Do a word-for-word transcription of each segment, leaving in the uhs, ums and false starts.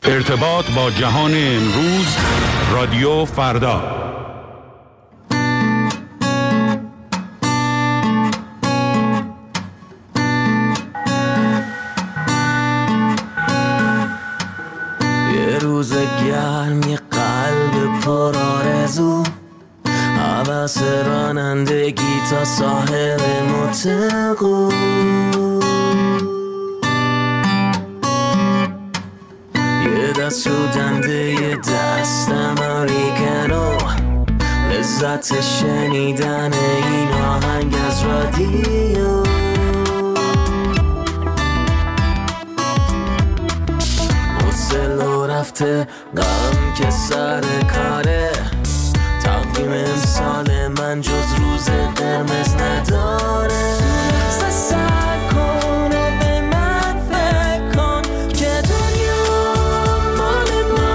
ارتباط با جهان امروز، رادیو فردا. یه روز گرم، یه قلب پر آرزو، حواس رانندگی تا ساحل مطلقو، یه دست رو دنده یه دست امریکنو، لذت شنیدن این آهنگ از رادیو. حوصله رفته غم که سر کاره، تقویم امسال من جز روز قرمز نداره. سر کن و به من فکر کن که دنیا مال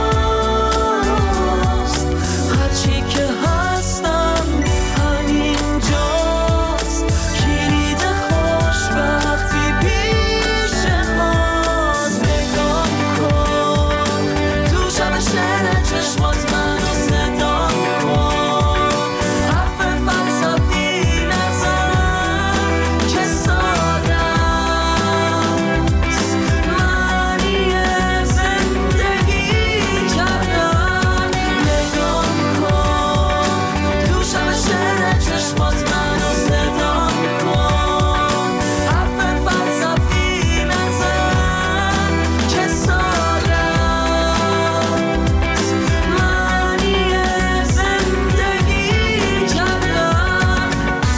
ماست، هرچی که هستم همینجاست، کلید خوشبختی پیش ماست. نگاه کن تو شب شعر چشمات منو صدا کن، حرف فلسفی نزن که ساده است، معنی زندگی کردن. نگاه کن تو شب شعر چشمات منو صدا کن، حرف فلسفی نزن که ساده است، معنی زندگی کردن.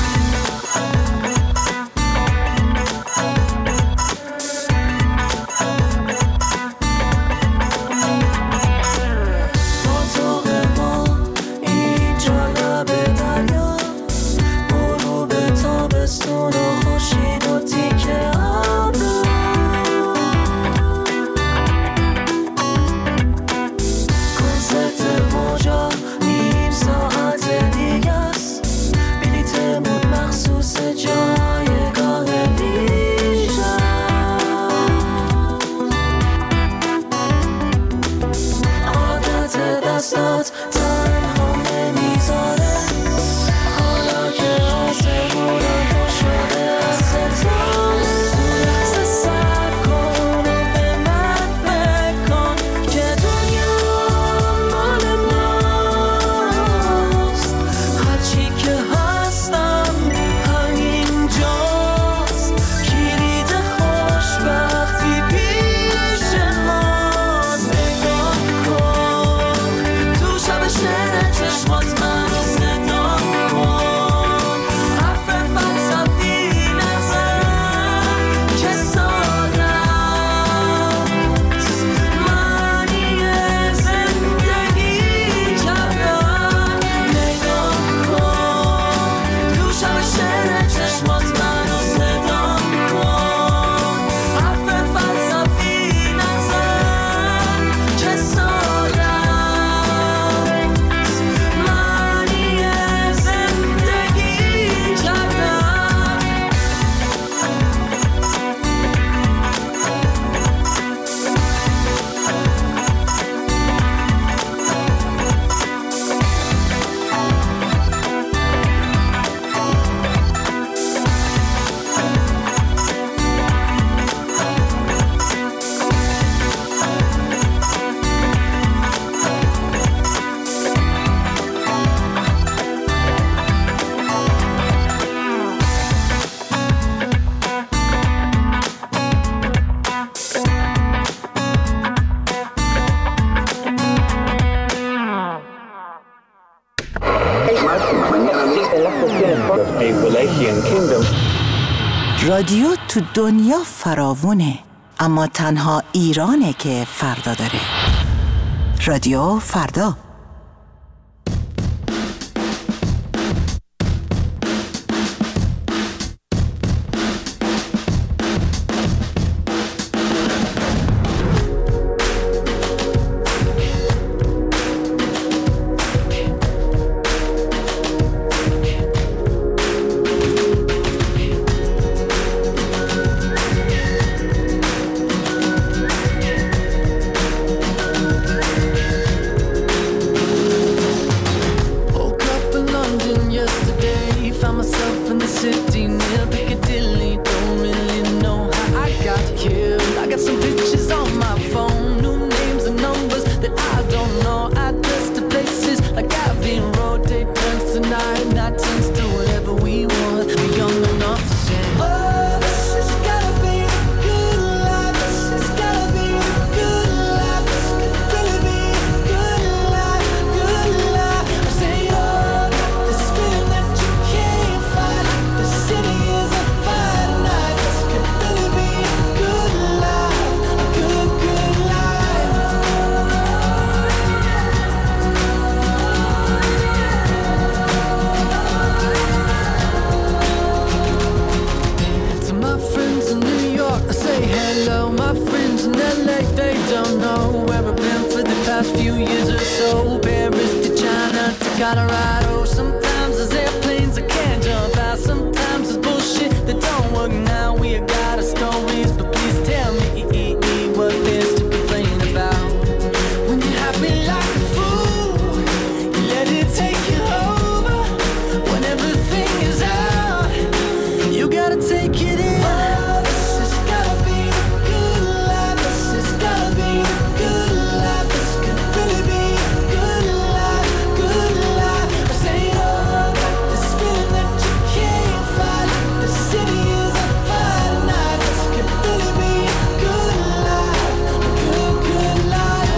پاتوق ما اینجا لب دریا، غروب تابستون و خورشید و تیکه ابرو، کنسرت موجا نیم ساعت دیگه است، بلیتمون مخصوص جایگاه ویژه. عادت دستات تنها نمیذاره، حالا که آسمونم پر شده از ستاره. سر کن و به من فکر کن که دنیا مال ماست، هرچی که هستم همینجاست، کلید خوشبختی پیش ماست. نگاه کن تو شب شعر چشمات منو صدا کن، حرف فلسفی نزن که ساده است، معنی زندگی کردن. نگاه کن تو شب شعر چشمات منو صدا کن، حرف فلسفی نزن که ساده است، معنی زندگی کردن. رادیو تو دنیا فراوونه، اما تنها ایرانه که فردا داره. رادیو فردا. don't know where I've been for the past few years or so. Paris to China to Colorado. Sometimes there's airplanes I can't jump out. Sometimes there's bullshit that don't work now. We got our stories, but please tell me what there's to complain about. When you're happy like a fool, you let it take you over. When everything is out, you gotta take it in. Oh, this has gotta be a good life. This has gotta be a good life. This could really be a good life, good life. I say, oh, like this feeling that you can't fight. The city is on fire tonight. This could really be a good life, a good, good life.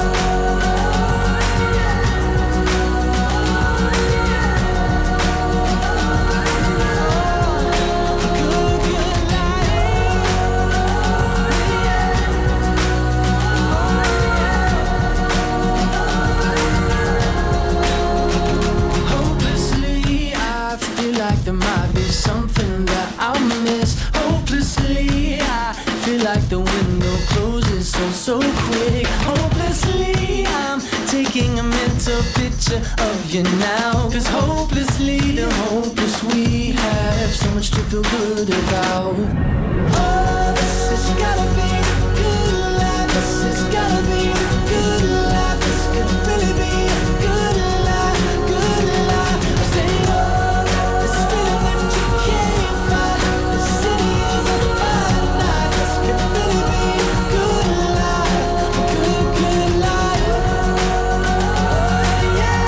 Hopelessly, I feel like there might be something that I'll miss. Hopelessly, I feel like the window closes so, so quick. Hopelessly, I'm taking a mental picture of you now. Cause hopelessly, the hopeless we have so much to feel good about. Oh, this has gotta be a good life. This has gotta be a good life. This could really be a good life, good life. I say, oh, this feeling that you can't fight. The city is on fire tonight. This could really be a good life, a good, good life. Yeah,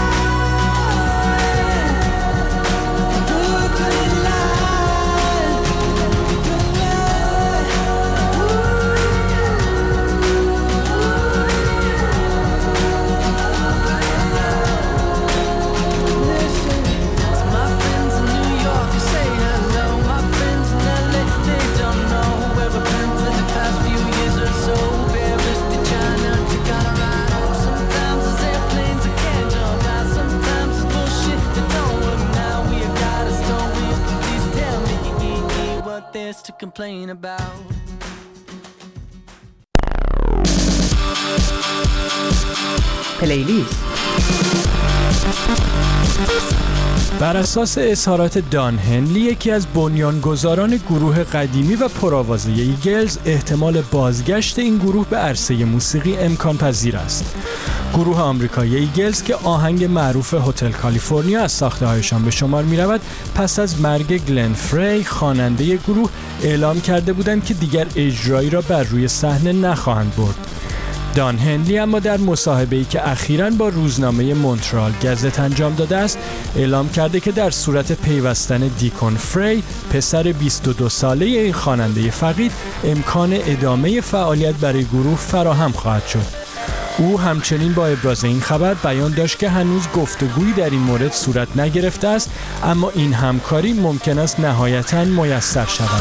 a good, good life, good life. Listen to my friends in New York who say hello. My friends in L A, they don't know where I've been for the past few years or so. Paris to China to Colorado. Sometimes there's airplanes I can't jump out. Sometimes it's bullshit that don't work now. We have got our stories, but please tell me what there's to complain about. پلیلیست. بر اساس اظهارات دان هنلی، یکی از بنیانگذاران گروه قدیمی و پرآوازه ایگلز، احتمال بازگشت این گروه به عرصه موسیقی امکان پذیر است. گروه آمریکایی ایگلز که آهنگ معروف هتل کالیفرنیا از ساخته‌هایشان به شمار می‌رود، پس از مرگ گلن فری خواننده گروه اعلام کرده بودند که دیگر اجرایی را بر روی صحنه نخواهند برد. دان هنلی اما در مصاحبه‌ای که اخیراً با روزنامه مونترال گزت انجام داده است، اعلام کرده که در صورت پیوستن دیکون فری، پسر بیست و دو ساله این خواننده فقید، امکان ادامه فعالیت برای گروه فراهم خواهد شد. او همچنین با ابراز این خبر بیان داشت که هنوز گفتگویی در این مورد صورت نگرفته است، اما این همکاری ممکن است نهایتاً میسر شود.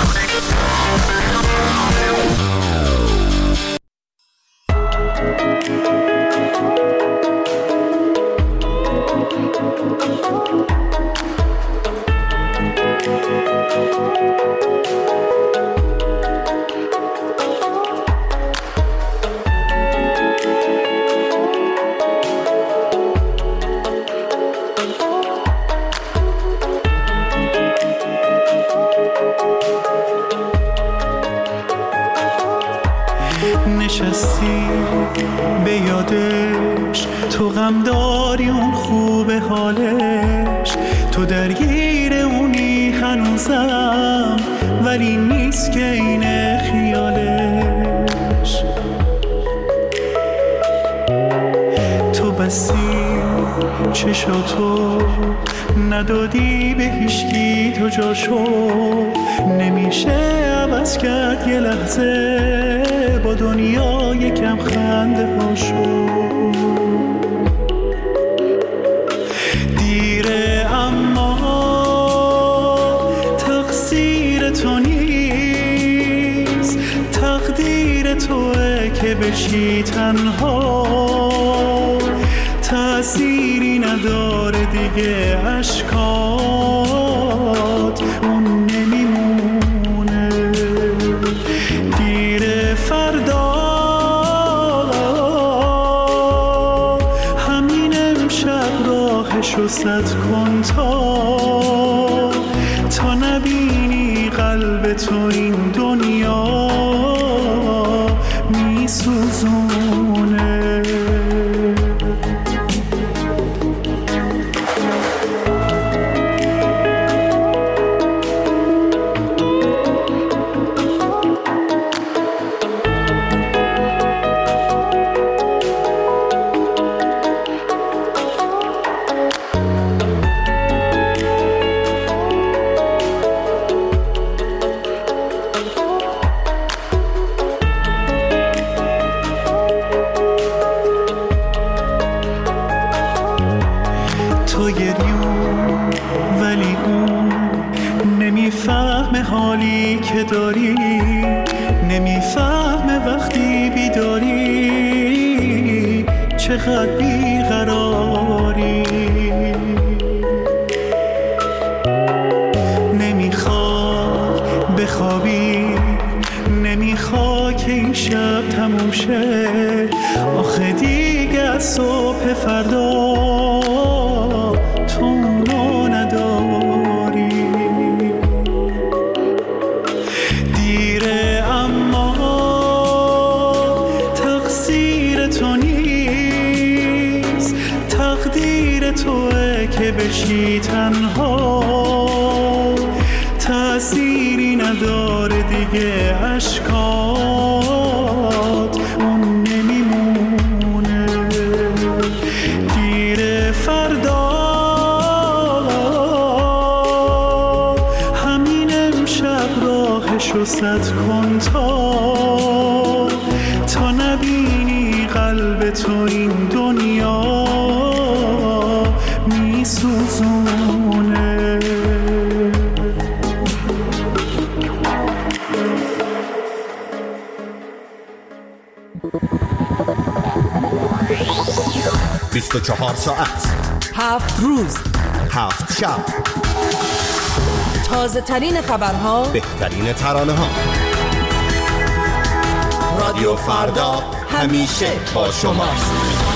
نشستی به یادش، تو غم داری اون خوب حالش، تو درگیر اونی هنوزم، ولی نیست که اینه خیالش. تو بستی چشاتو، ندادی به هیچکی تو جاشو، نمیشه عوض کرد یه لحظه با دنیا یکم خنده هاشو. دیره اما تقصیر تو نیست، تقدیر توه که بشی تنها، تأثیری نداره دیگه اشکات اون نمیمونه. دیر فردا راهشو صد کن تا تا نبینی قلب تو این دنیا میسوزونه. تو گریون ولی اون نمیفهمه حالی که داری، نمیفهمه وقتی بیداری چقدر بیقراری. نمیخواد بخوابی، نمیخواد که این شب تموم شه، آخه دیگه از صبح فردا تو اونو نداری. دیره اما تقصیر تو نیست، تقدیر توه که بشی تنها، تأثیری نداره دیگه عشقات اون نمیمونه. دیره فردا همین امشب راهشو صد کن تا تا نبینی قلب تو این دنیا میسوزونه. بیست و چهار ساعت، هفت روز، هفت شب، تازه ترین خبرها، بهترین ترانه ها. رادیو فردا همیشه با شماست.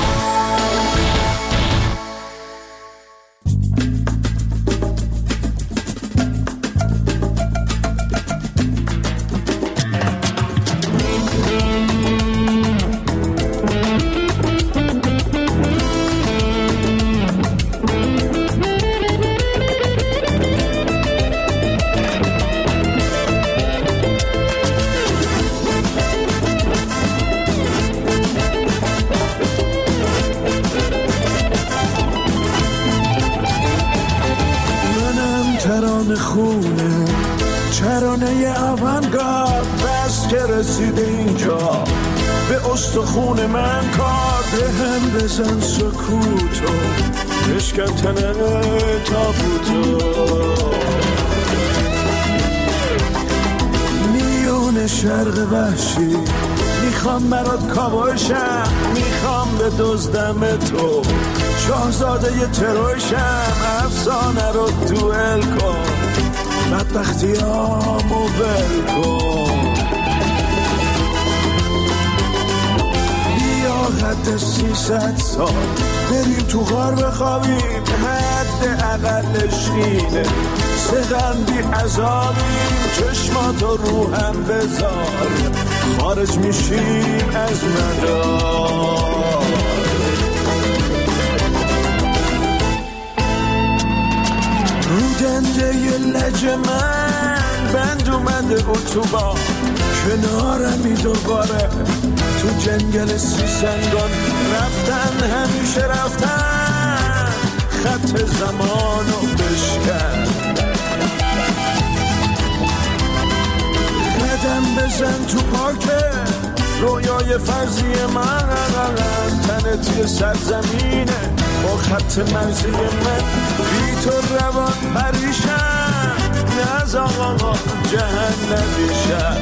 ترانه خونه، ترانه آونگارد، بس که رسیده اینجا به استخون من کار. به هم بزن سکوتو، بشکن تنه تابوتو. میون شرق وحشی میخوام برات کابوشم، میخوام به دزدم تو شاهزاده ی تروشم. افسانه رو دوئل کن، بدبختیامو ول کن. بیا حد سیصد سال بریم تو غار بخوابیم، حد اقلش اینه سقن بی عذابیم. چشماتو رو هم بذار، خارج میشیم از مدار. رو دنده ی لج من بند اومده اتوبان، کنارمی دوباره تو جنگل سیسنگان. رفتن همیشه رفتن، خط زمانو بشکن. قدم بزن تو پاکه رویای فرضی من، تنت یه سرزمینه با خط مرزی من. بی تو روان پریشم، نز آقا جهنمیشم.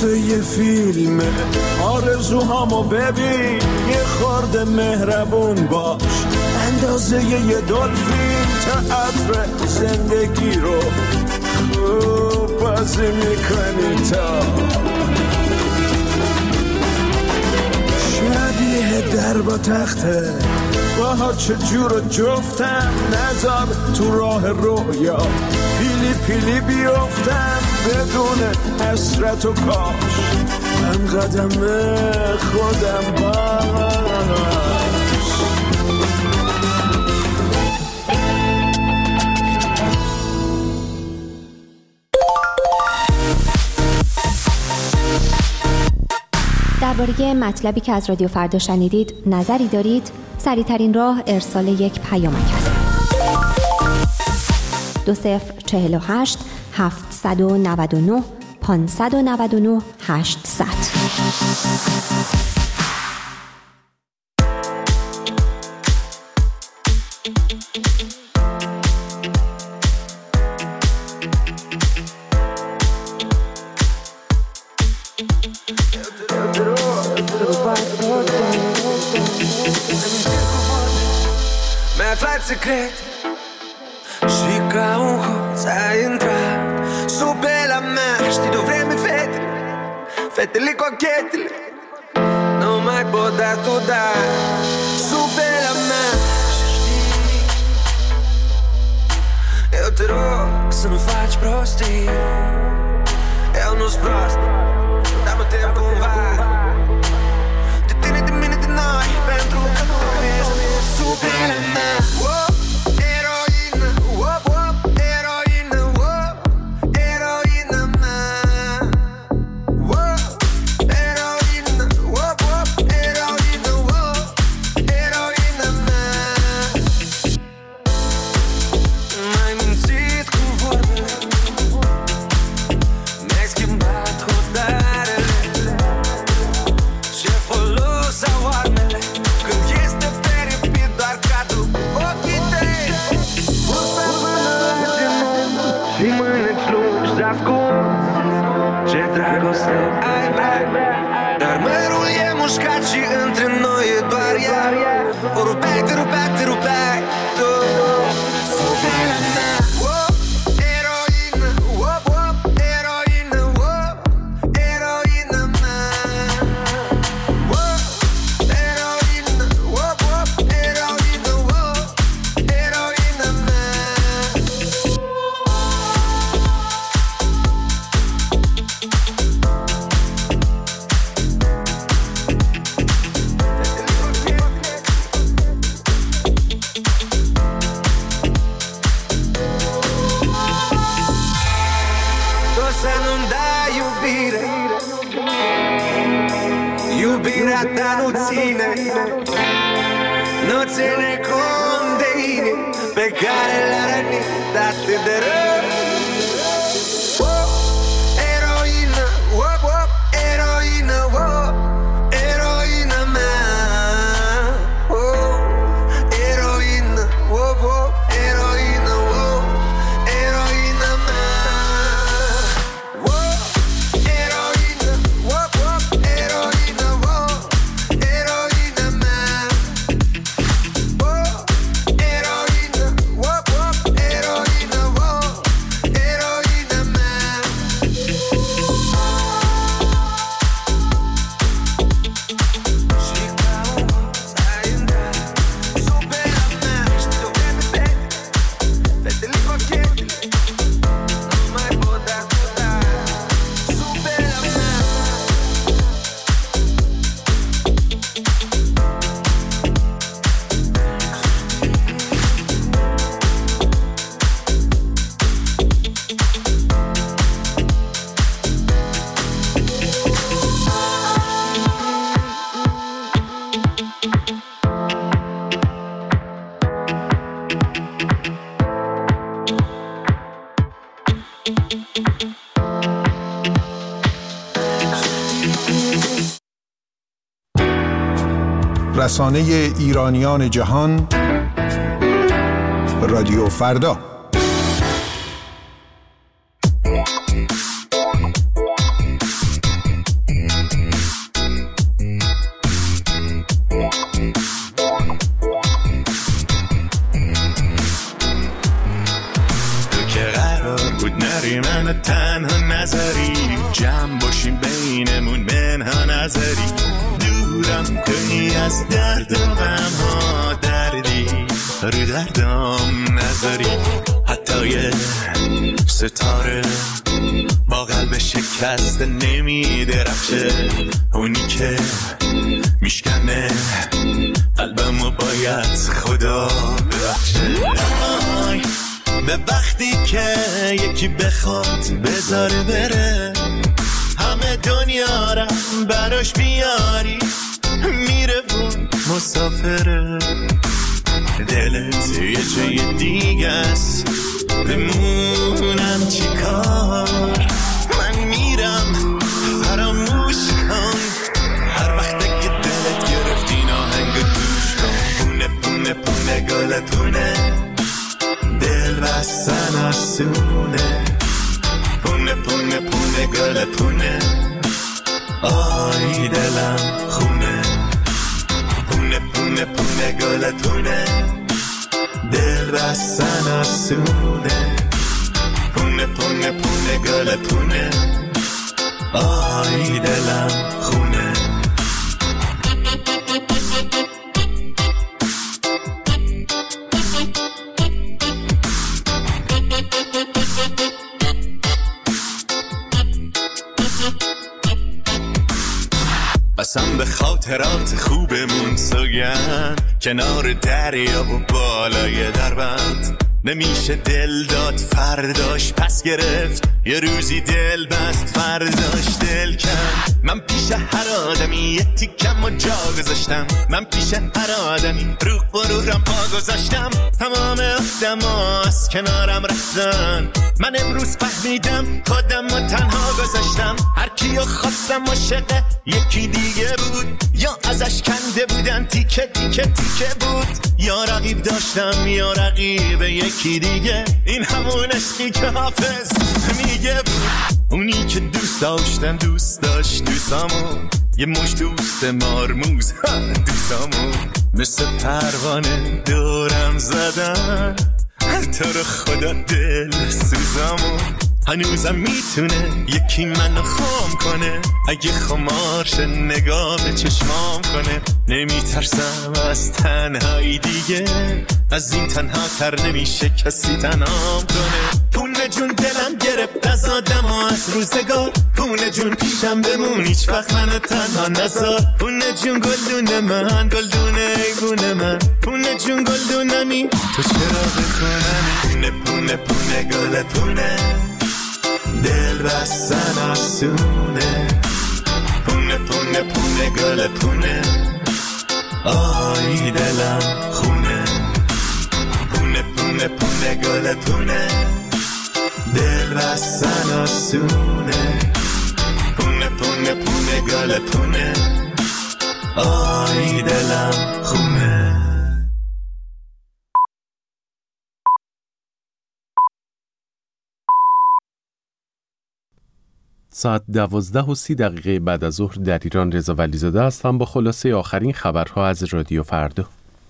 مثل یه فیلمه. آرزوهامو ببین یه خورده مهربون باش، اندازه یه دلفین تئاتر زندگی رو خوب بازی میکنی تا شبیه در با تخته. باها چجور جفتم نذار تو راه رویا، پیلی پیلی بیفتم بدون حسرت و کاش من قدم خودم باش. درباره مطلبی که از رادیو فردا شنیدید نظری دارید؟ سریع‌ترین راه ارسال یک پیامک است. دو صفر چهل و هشت هفتصد و نود و نه پانصد و نود و نه هشتصد. Secret și ca un hoț ai intrat sub pe la mea. Știi de-o vreme fete, fetele cochetele nu mai pot da tu da sub pe la mea. Și știi, eu te rog să nu faci prostii. Eu nu-s prost, dar mă tem cumva de tine, de mine, de noi, pentru că tu ești sub pe la mea. رسانه ایرانیان جهان رادیو فردا. منو تنها نذاری، جمع باشیم بینمون منها نذاری، دورم کنی از درد و غمها، دردی رو دردم نذاری. حتی یه ستاره با قلب شکسته نمی درخشه، اونی که میشکنه قلبمو باید خدا ببخشه. آی به وقتی که یکی بخواد بذاره بره، همه دنیا را براش بیاری، میره و مسافره. دلت یه جای دیگه است، بمونم چی کار؟ من میرم فراموش کن، هر وقت که دلت گرفت این آهنگ گوش کن. پونه پونه پونه گل پونه، دل بستن آسونه. پونه پونه پونه گل پونه، آی دلم خونه. پونه پونه پونه گل پونه، دل بستن آسونه. پونه پونه پونه گل پونه، آی دلم خونه. قسم به خاطرات خوبمون سوگند، کنار دریا و بالای دربند. نمیشه دل داد فرداش پس گرفت، یه روزی دل بست فرداش دل کن. من پیش هر آدمی یه تیکم و جا گذاشتم، من پیش هر آدمی رو غرورم پا گذاشتم. تمام آدما از کنارم رفتن، من امروز فهمیدم خودم رو تنها گذاشتم. هر کیو خواستم عاشق یکی دیگه بود، یا ازش کنده بودن تیکه تیکه تیکه بود، یا رقیب داشتم یا رقیب یکی دیگه. این همون عشقی که حافظ میگه بود، اونی که دوست داشتم دوست داشت دوستامو، یه مش دوست مارموز دوستامو، مثل پروانه دورم زدن، تو رو خدا دل سوزامو. هنوزم میتونه یکی منو خام کنه، اگه خمارش نگاه به چشمام کنه. نمیترسم از تنهایی دیگه، از این تنها تر نمیشه کسی تنهام کنه. پونه جون دلم گرفت از آدم ها از روزگار، پونه جون پیشم بمون هیچ وقت منو تنها نذار. پونه جون گلدون من، گلدون ایبون من، پونه جون گلدونمی تو چرا بکنمی. پونه پونه پونه گل پونه، دل بستن آسونه. پونه پونه پونه گل پونه، آی دلم خونه. پونه پونه پونه گل پونه، دل بستن آسونه. پونه پونه پونه گل پونه، آی دلم خونه. ساعت دوازده و سی دقیقه بعد از ظهر در ایران. رضا ولیزاده هستم با خلاصه آخرین خبرها از رادیو فردا.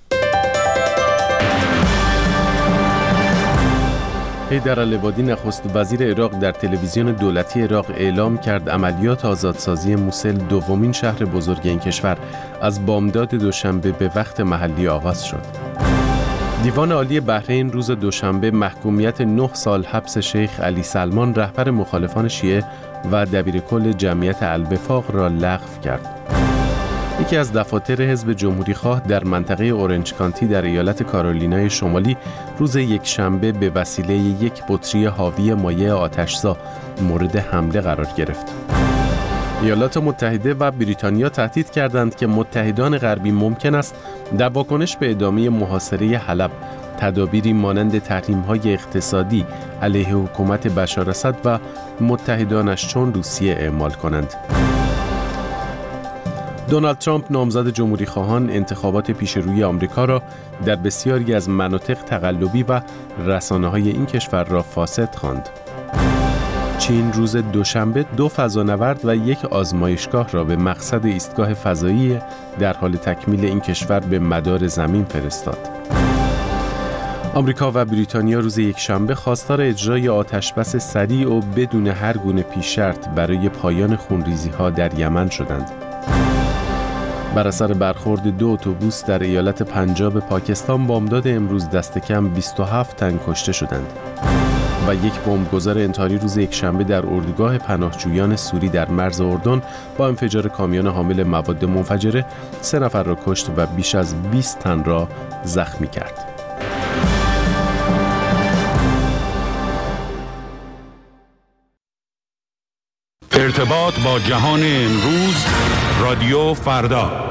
حیدر العبادی نخست وزیر عراق در تلویزیون دولتی عراق اعلام کرد عملیات آزادسازی موسل، دومین شهر بزرگ این کشور، از بامداد دوشنبه به وقت محلی آغاز شد. دیوان عالی بحرین روز دوشنبه محکومیت نه سال حبس شیخ علی سلمان رهبر مخالفان شیعه و دبیرکل جمعیت الوفاق را لغو کرد. یکی از دفاتر حزب جمهوری‌خواه در منطقه اورنج کانتی در ایالت کارولینای شمالی روز یکشنبه به وسیله یک بطری حاوی مایع آتش‌زا مورد حمله قرار گرفت. ایالات متحده و بریتانیا تهدید کردند که متحدان غربی ممکن است در واکنش به ادامه محاصره حلب تدابیری مانند تحریم‌های اقتصادی علیه حکومت بشار اسد و متحدانش چون روسیه اعمال کنند. دونالد ترامپ نامزد جمهوری‌خواهان انتخابات پیشروی آمریکا را در بسیاری از مناطق تقلبی و رسانه‌های این کشور را فاسد خواند. چین روز دوشنبه دو فضانورد و یک آزمایشگاه را به مقصد ایستگاه فضایی در حال تکمیل این کشور به مدار زمین فرستاد. آمریکا و بریتانیا روز یکشنبه خواستار اجرای آتشبس سریع و بدون هر گونه پیش شرط برای پایان خونریزی‌ها در یمن شدند. بر اثر برخورد دو اتوبوس در ایالت پنجاب پاکستان بامداد امروز دست کم بیست و هفت تن کشته شدند و یک بمبگذار انتحاری روز یکشنبه در اردوگاه پناهجویان سوری در مرز اردن با انفجار کامیون حامل مواد منفجره سه نفر را کشت و بیش از بیست تن را زخمی کرد. ارتباط با جهان امروز، رادیو فردا.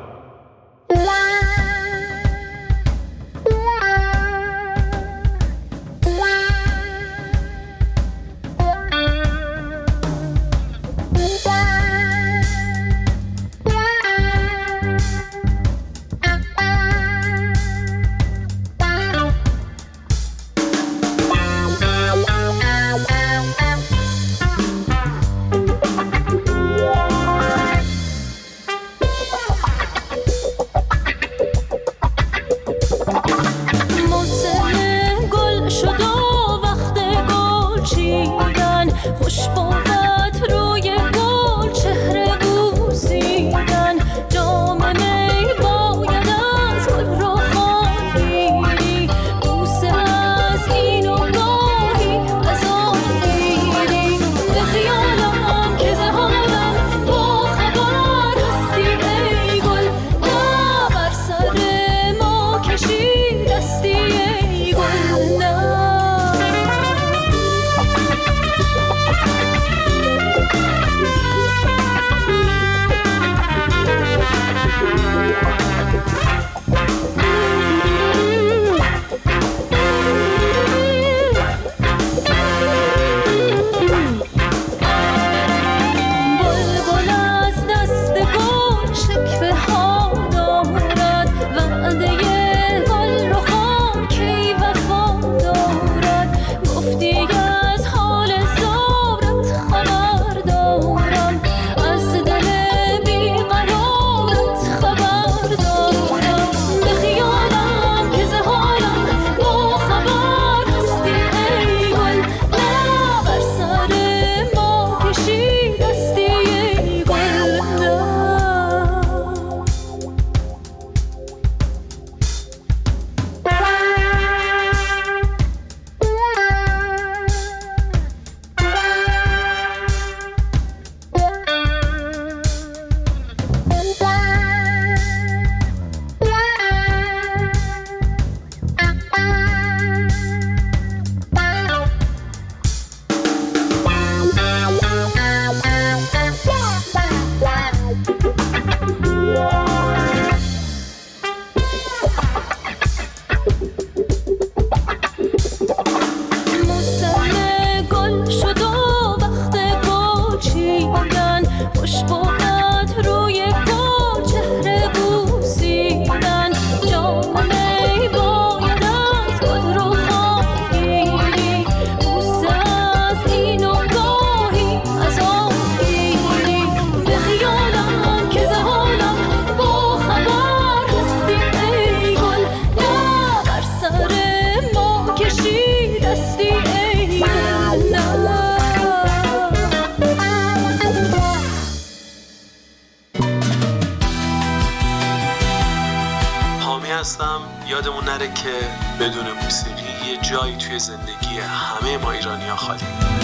یادمون نره که بدون موسیقی یه جایی توی زندگی همه ما ایرانی‌ها خالی.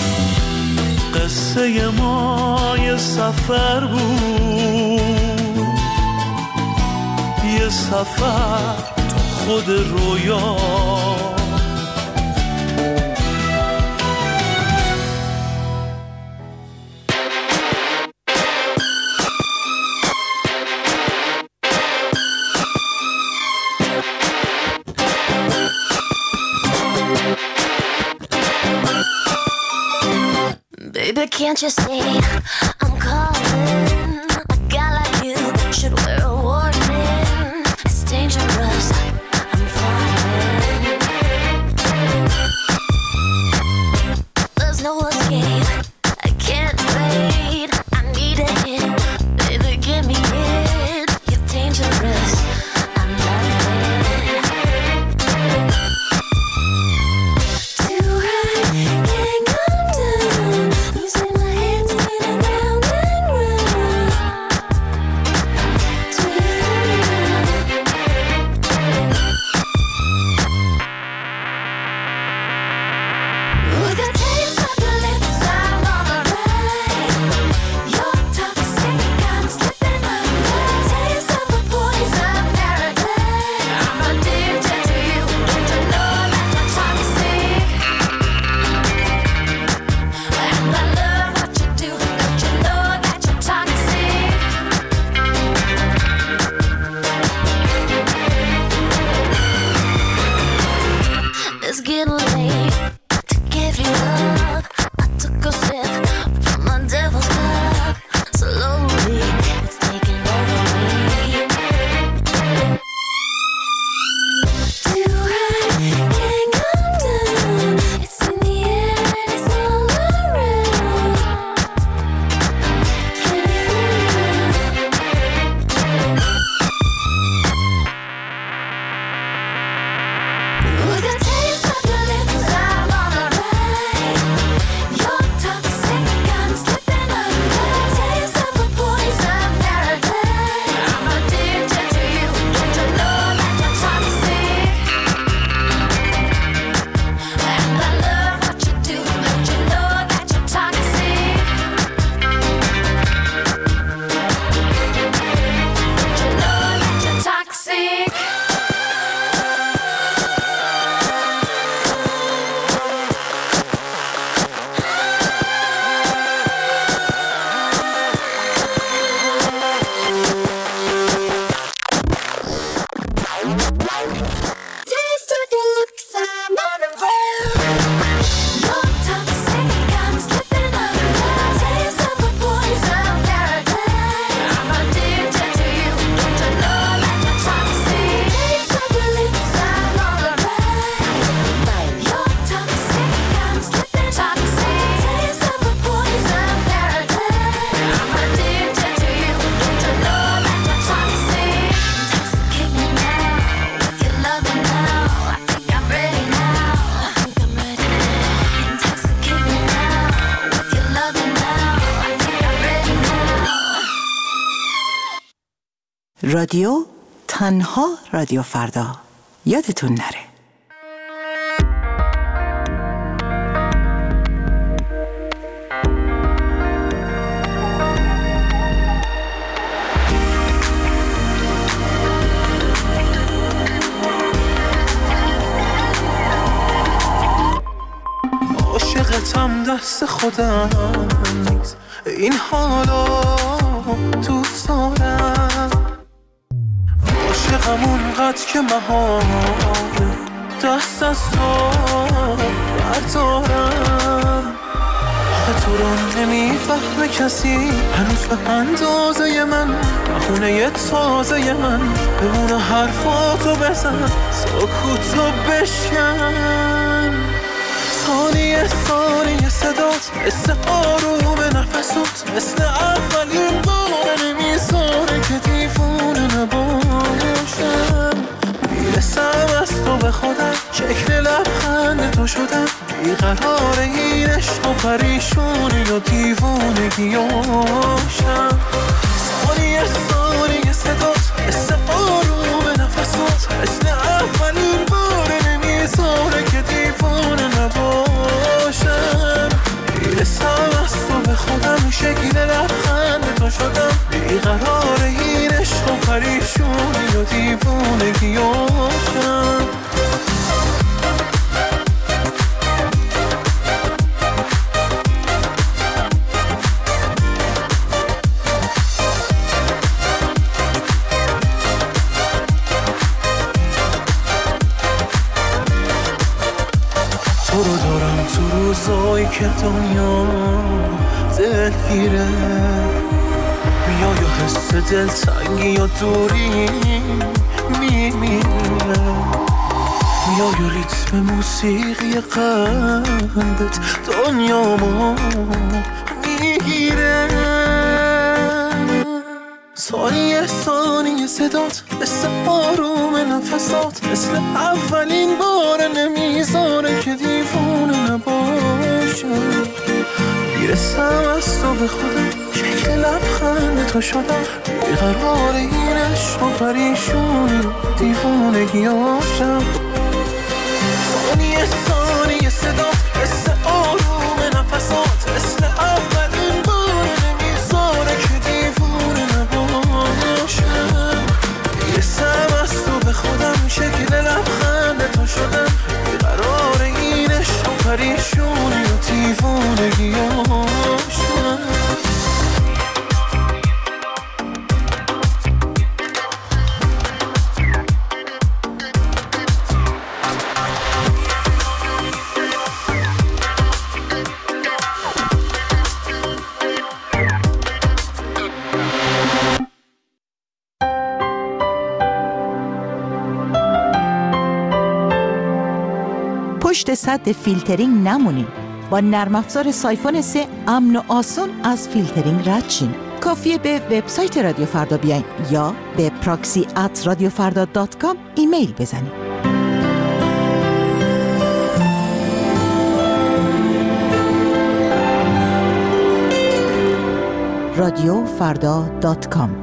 قصه ما یه سفر بود، یه سفر تو خود رویا، Baby, can't you see I'm calling? A guy like you should wear a warning. It's dangerous, I'm falling. There's no escape, I can't wait. I need a hit, baby, give me it. You're dangerous, I'm loving it. رادیو تنها رادیو فردا. یادتون نره. عاشقتم دست خودم نیست، این حالا دوست دارم. عاشقم اونقدر که مهار دست از تو بردارم. آخه تو رو نمیفهمه کسی هنوز به اندازه من، بخونه تازه من بمونه حرفاتو بزن، سکوتو بشکن. ثانیه ثانیه صدات مثل آروم نفسات، مثل اولین بار نمیذاره که دیوونه نباشم. میرسم از تو به خودم، شکل لبخند تو شدم، بیقرار این عشق و پریشونی و دیوونگیاشم. ثانیه ثانیه صدات مثل آروم نفسات، مثل اولین بار نمیذاره که دیوونه نباشم. میرسم از تو به خودم، شکل لبخند تو شدم، بیقرار این عشق و پریشونی و دیوونگیاشم. تو رو دارم تو روزایی که دنیا دلگیره، میای و حس دلتنگی یا دوری میمیره، میای و ریتم موسیقی قلبت دنیامو میگیره. ثانیه ثانیه صدات مثل آروم نفسات، مثل اولین بار نمیذاره که دیوونه نباشم. میرسم از تو به خودم، شکل لبخند تو شدم، بیقرار این عشق و پریشونی دیوونگیاشم. ثانیه ثانیه صدات مثل آروم نفسات، مثل اولین بار نمیذاره که دیوونه نباشم. میرسم از تو به خودم، شکل لبخند تو شدم، بیقرار این عشق و پریشونی و دیوونگیاشم. پشت سد فیلترینگ نمونین. با نرم افزار سایفون سه امن و آسون از فیلترینگ رد شین. کافیه به وبسایت رادیو فردا بیاین یا به پراکسی ات رادیو فردا دات کام ایمیل بزنین. رادیو فردا دات کام.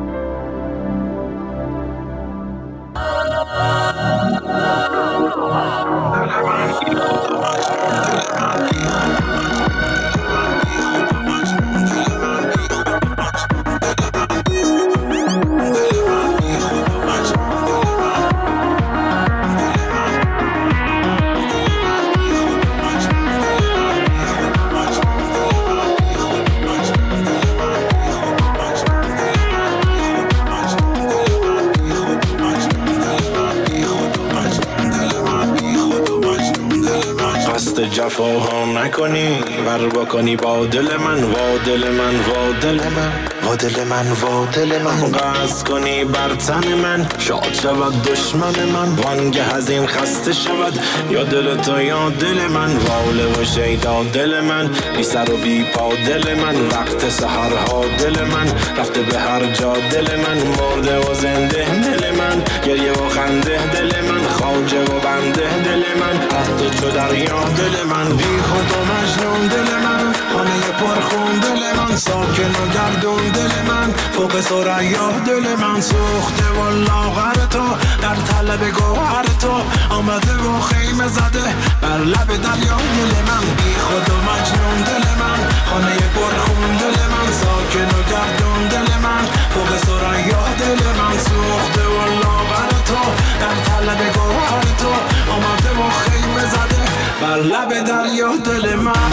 جفاها نکنی بر بکنی با دل من، وا دل من، وا دل من، وا دل من، وا دل من، قصد کنی بر تن من، شاد شود دشمن من، وانگه از این خسته شود یا دل تو یا دل من، واله و شیدا دل من، بی سر و بی پا دل من، وقت سحرها دل من، رفته به هر جا دل من، مرده و زنده دل من، گریه و خنده دل من، خواجه و بنده دل من، حتی چو دریا دل من، بی خود و مجنون دل من، خانه پرخون دل من، ساکن ساکن و گردون دل من فوق ثریا دل من سوخته و لاغر تو در طلب گوهر تو آمده و خیمه زده بر لب دریا دل من بی خود و مجنون دل من خانه پرخون دل من ساکن و گردون دل من فوق ثریا دل من سوخته و لاغر تو در طلب گوهر تو آمده و خیمه زده بر لب دریا دل من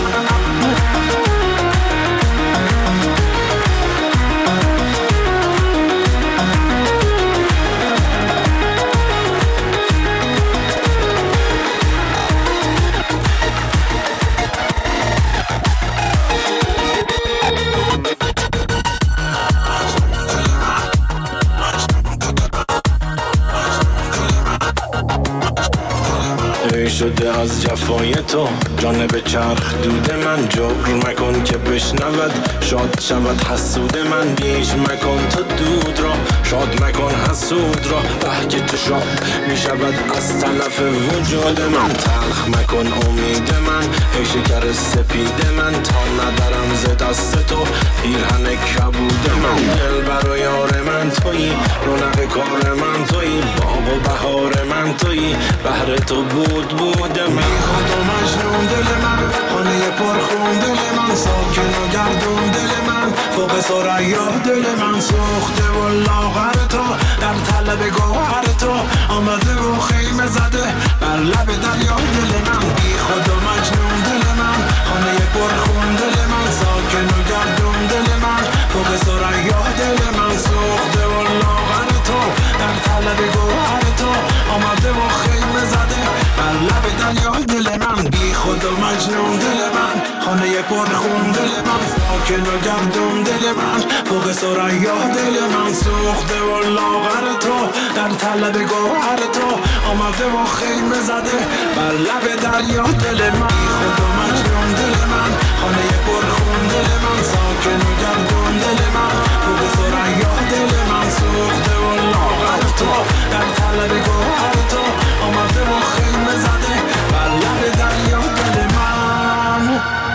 شده از جفای تو جانب چرخ دود من جبر مکن که بشنود شاد شود حسود من بیش مکن تا دود را شاد مکن حسود را بحک چشاد می شود از طرف وجود من تلخ مکن امید من ای شکر سپید من تا ندارم ز دست تو پیرهن کبود من دل برای یار من تویی رونق کار من تویی باغ و بهار من تویی بهر تو بود بودم بی خود و مجنون دل من خانه پرخون دل من ساکن و گردون دل من فوق ثریا دل من سوخته و لاغر تو در طلب گوهر تو آمده و خیمه زده بر لب دریا دل من بی خود و مجنون دل من خانه پرخون دل من ساکن و گردون دل من فوق ثریا دل من سوخته و لاغر تو در طلب گوهر تو آمده و خیمه زده بر لب دریا دل من بی خود و مجنون دل من خانه پرخون دل من ساکن و گردون دل من فوق ثریا دل من سوخته و لاغر تو در طلب گوهر تو آمده و خیمه زده بر لب دریا دل من بی خود و مجنون دل من خانه پرخون دل من ساکن و گردون دل من فوق ثریا دل من سوخته و لاغر تو در طلب گوهر تو آمده و خیمه زده بر لب دریا دل من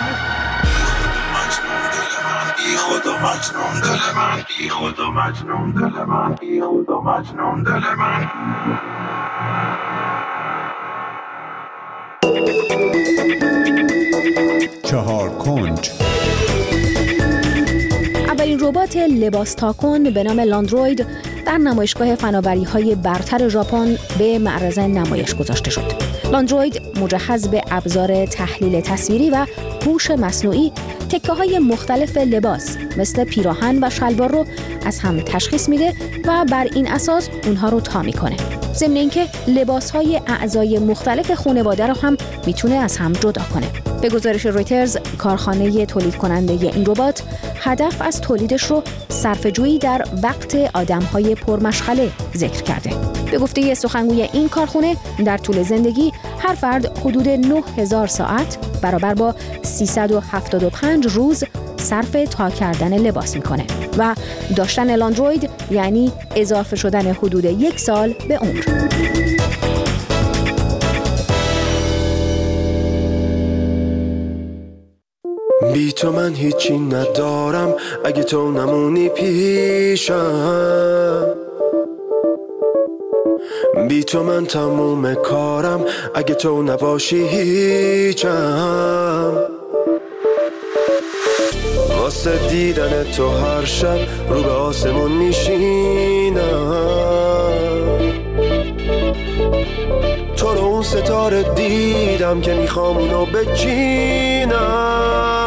بی خود و مجنون دل من بی خود و مجنون دل من بی خود و مجنون دل من چهار کنج اولین ربات لباس تاکن به نام لاندروید در نمایشگاه فناوری‌های برتر ژاپن به معرض نمایش گذاشته شد. لاندروید مجهز به ابزار تحلیل تصویری و هوش مصنوعی تکه‌های مختلف لباس مثل پیراهن و شلوار رو از هم تشخیص میده و بر این اساس اونها رو تا میکنه. ضمن اینکه لباس‌های اعضای مختلف خانواده رو هم میتونه از هم جدا کنه. به گزارش رویترز، کارخانه تولید کننده این ربات هدف از تولیدش رو صرفه‌جویی در وقت آدم‌های پرمشغله ذکر کرده. به گفته سخنگوی این کارخانه، در طول زندگی هر فرد حدود نه هزار ساعت برابر با سیصد و هفتاد و پنج روز صرف تا کردن لباس میکنه و داشتن لاندروید یعنی اضافه شدن حدود یک سال به عمر. بی تو من هیچی ندارم اگه تو نمونی پیشم، بی تو من تموم کارم اگه تو نباشی هیچم. واسه دیدن تو هر شب رو به آسمون میشینم، تو رو اون ستاره دیدم که میخوام اونو بچینم.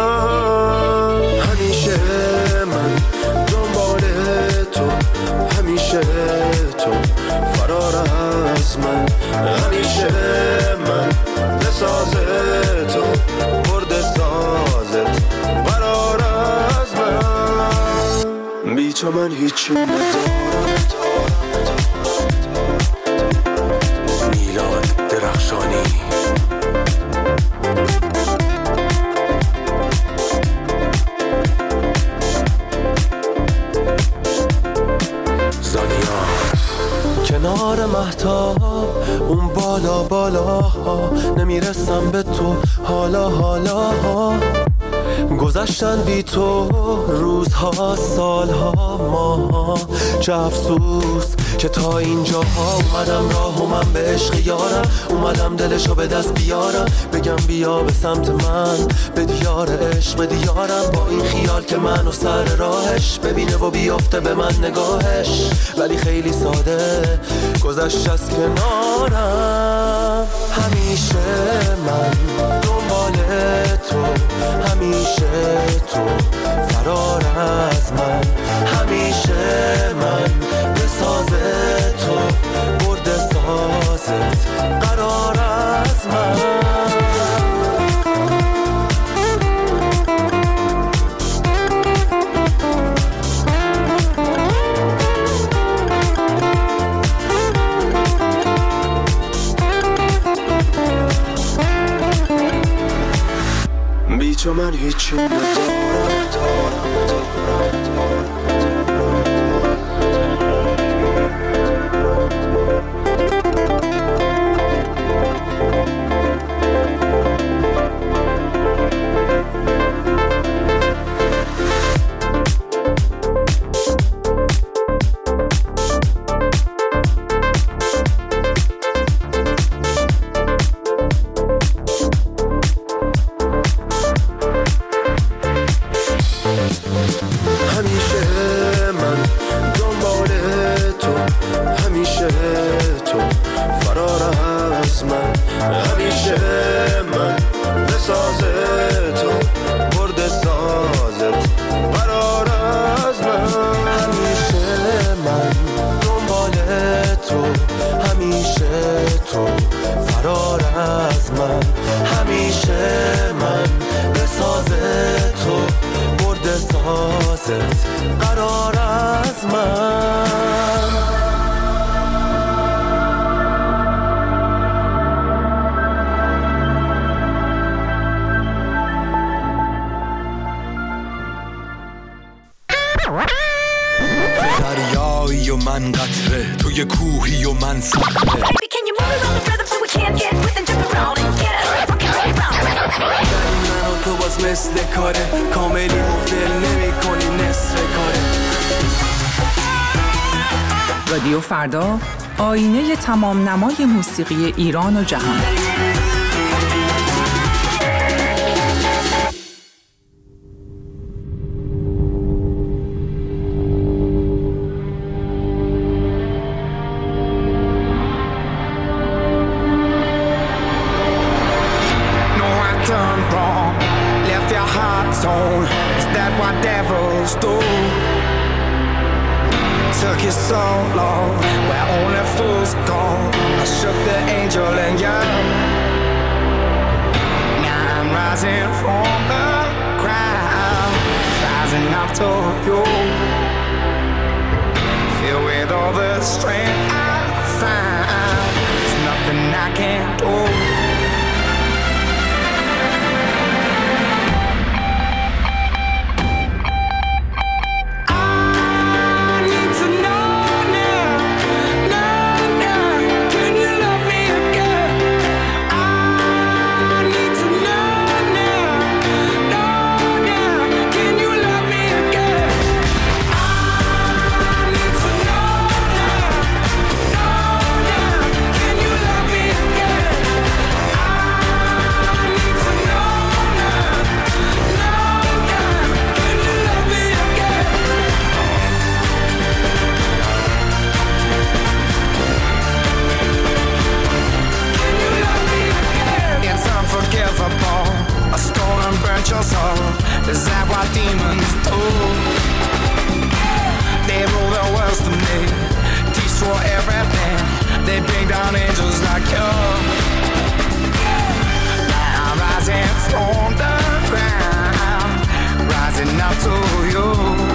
همیشه من دنبال تو، همیشه تو فرار از من، همیشه من بساز تو برد سازت برار از من. بی تو من هیچی ندارم. میلاد درخشانی. کنار مهتاب اون بالا بالا ها، نمیرسم به تو حالا حالا ها. گذشتن بی تو روزها، سالها، ماها، چه افسوس که تا اینجاها اومدم راه و من به عشق یارم، اومدم دلشو به دست بیارم، بگم بیا به سمت من، به دیار عشق، به دیارم، با این خیال که منو سر راهش ببینه و بیافته به من نگاهش، ولی خیلی ساده گذشت از کنارم. همیشه من دنبال تو، همیشه تو فرار از من، همیشه من به ساز تو، برد سازت قرار از من. بیچه من هیچی ندارم. قرار از من. دریایی و من قطره، توی کوهی و من صخره. من و تو باز مثل کاره، کاملی مفدل نمی کنی نصف کاره. رادیو فردا، آینه تمام نمای موسیقی ایران و جهان. Took you so long, where only fools go. I shook the angel and young. Now I'm rising from the ground, rising up to you. Filled with all the strength I find, there's nothing I can't do. Is that what demons do? They rule the world to me, destroy everything. They bring down angels like you. Now I'm rising from the ground, rising up to you.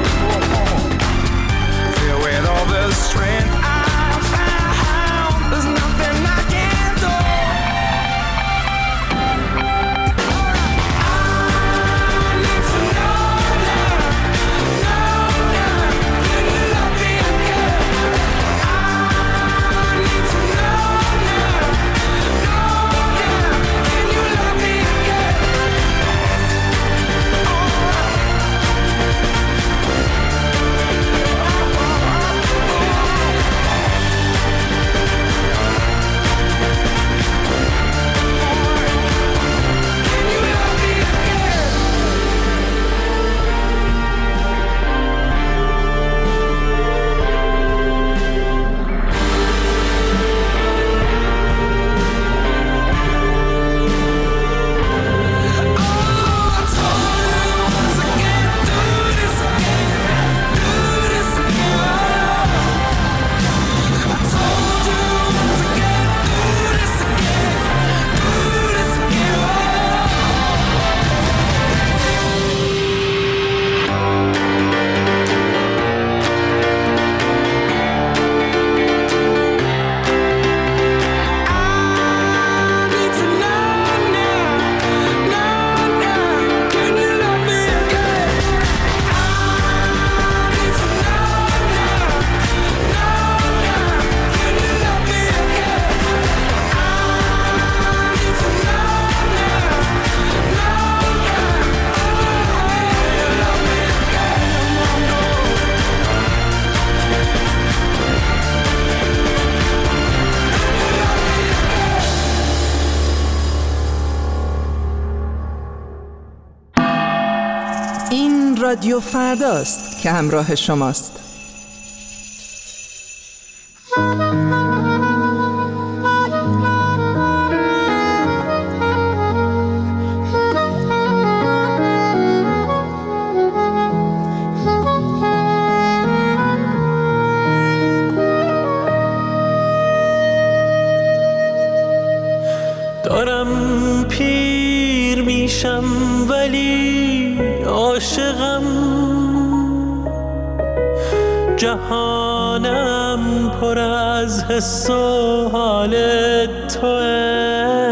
Filled with all the strength I found, there's nothing I can't do. این رادیو فرداست که همراه شماست. دارم پیر میشم ولی عاشقم، جهانم پر از حس و حال توه،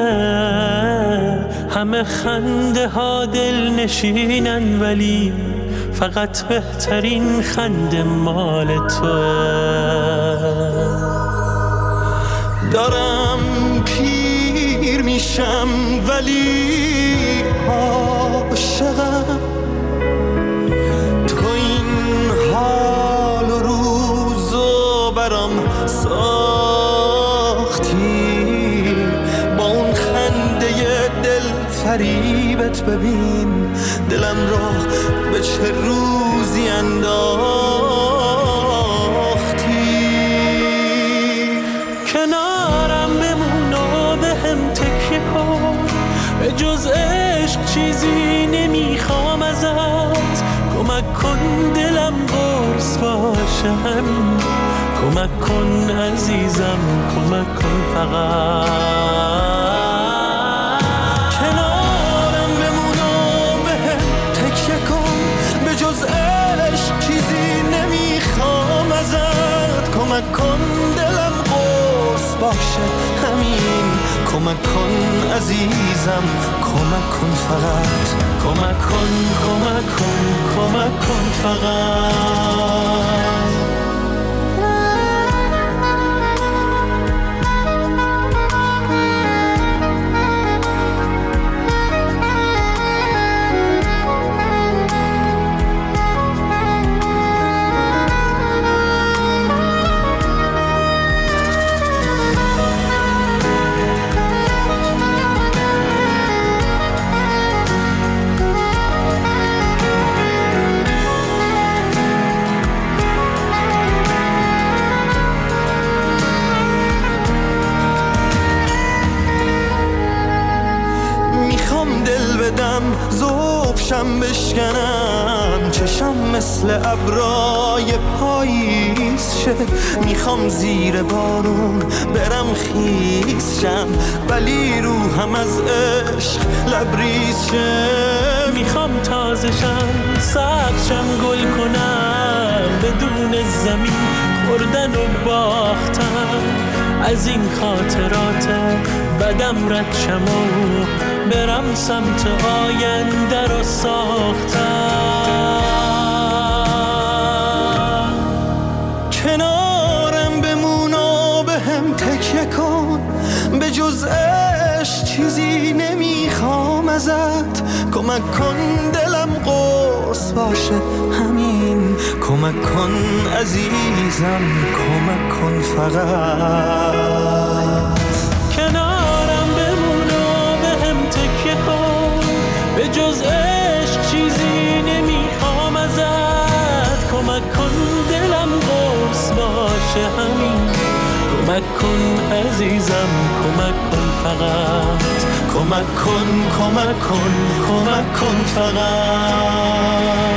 همه خنده ها دل نشینن ولی فقط بهترین خنده مال توه. دارم پیر میشم ولی عاشقم، تو این حال و روزو برام ساختی، با اون خنده دل فریبت ببین دلم را به چه روزی انداختی. کنارم بمون و به هم تکیه کن، به جز عشق چیزی نمیخوام ازت، کمک کن دلم قرص باشه همین، کمک کن عزیزم کمک کن فقط. کنارم بمون و به هم تکیه کن، به جز عشق چیزی نمیخوام ازت، کمک کن دلم قرص باشه همین، کمک کن عزیزم کمک کن فقط، کمک کن کمک کن کمک کن فقط. زوبشم بشکنم، چشم مثل ابرای پاییز شه، میخوام زیر بارون برم خیس شم ولی روحم از عشق لبریز شه، میخوام تازه شم سبز شم گل کنم، بدون زمین خوردن و باختم، از این خاطرات بدم رد شم و برم سمت آینده رو ساختم. کنارم بمون و به هم تکیه کن، به جز عشق چیزی نمیخوام ازت، کمک کن دلم قرص باشه همین، کمک کن عزیزم کمک کن فقط. کنارم بمون و به هم تکیه کن، به جز عشق چیزی نمیخوام ازت، کمک کن دلم قرص باشه همین، کمک کن عزیزم کمک کن فقط، کمک کن کمک کن کمک کن فقط.